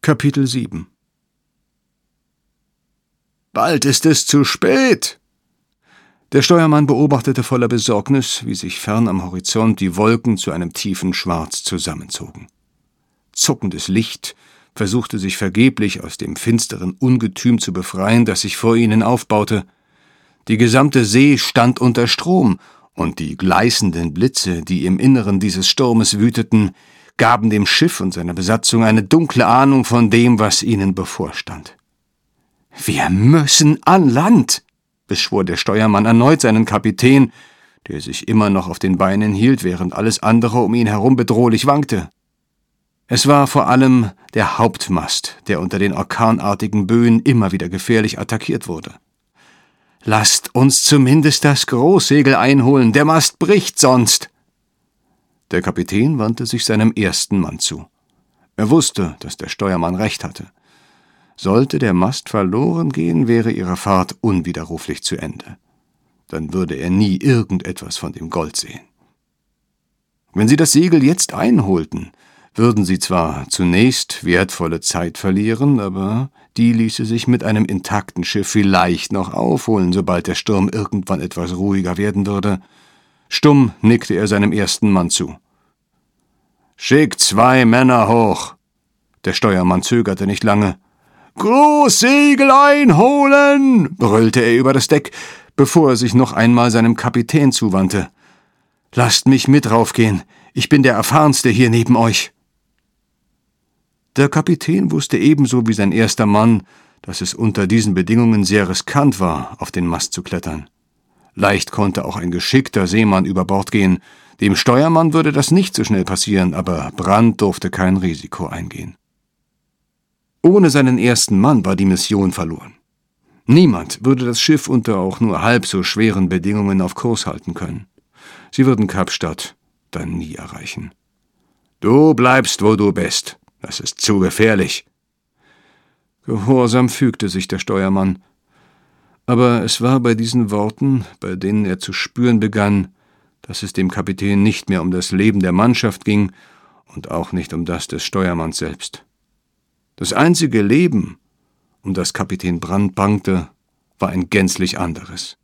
Kapitel 7. »Bald ist es zu spät!« Der Steuermann beobachtete voller Besorgnis, wie sich fern am Horizont die Wolken zu einem tiefen Schwarz zusammenzogen. Zuckendes Licht versuchte sich vergeblich aus dem finsteren Ungetüm zu befreien, das sich vor ihnen aufbaute. Die gesamte See stand unter Strom, und die gleißenden Blitze, die im Inneren dieses Sturmes wüteten, gaben dem Schiff und seiner Besatzung eine dunkle Ahnung von dem, was ihnen bevorstand. »Wir müssen an Land«, beschwor der Steuermann erneut seinen Kapitän, der sich immer noch auf den Beinen hielt, während alles andere um ihn herum bedrohlich wankte. Es war vor allem der Hauptmast, der unter den orkanartigen Böen immer wieder gefährlich attackiert wurde. »Lasst uns zumindest das Großsegel einholen, der Mast bricht sonst!« Der Kapitän wandte sich seinem ersten Mann zu. Er wusste, dass der Steuermann recht hatte. Sollte der Mast verloren gehen, wäre ihre Fahrt unwiderruflich zu Ende. Dann würde er nie irgendetwas von dem Gold sehen. Wenn sie das Segel jetzt einholten, würden sie zwar zunächst wertvolle Zeit verlieren, aber die ließe sich mit einem intakten Schiff vielleicht noch aufholen, sobald der Sturm irgendwann etwas ruhiger werden würde. Stumm nickte er seinem ersten Mann zu. »Schickt 2 Männer hoch!« Der Steuermann zögerte nicht lange. »Großsegel einholen!« brüllte er über das Deck, bevor er sich noch einmal seinem Kapitän zuwandte. »Lasst mich mit raufgehen, ich bin der Erfahrenste hier neben euch.« Der Kapitän wusste ebenso wie sein erster Mann, dass es unter diesen Bedingungen sehr riskant war, auf den Mast zu klettern. Leicht konnte auch ein geschickter Seemann über Bord gehen. Dem Steuermann würde das nicht so schnell passieren, aber Brand durfte kein Risiko eingehen. Ohne seinen ersten Mann war die Mission verloren. Niemand würde das Schiff unter auch nur halb so schweren Bedingungen auf Kurs halten können. Sie würden Kapstadt dann nie erreichen. »Du bleibst, wo du bist. Das ist zu gefährlich.« Gehorsam fügte sich der Steuermann. Aber es war bei diesen Worten, bei denen er zu spüren begann, dass es dem Kapitän nicht mehr um das Leben der Mannschaft ging und auch nicht um das des Steuermanns selbst. Das einzige Leben, um das Kapitän Brand bangte, war ein gänzlich anderes.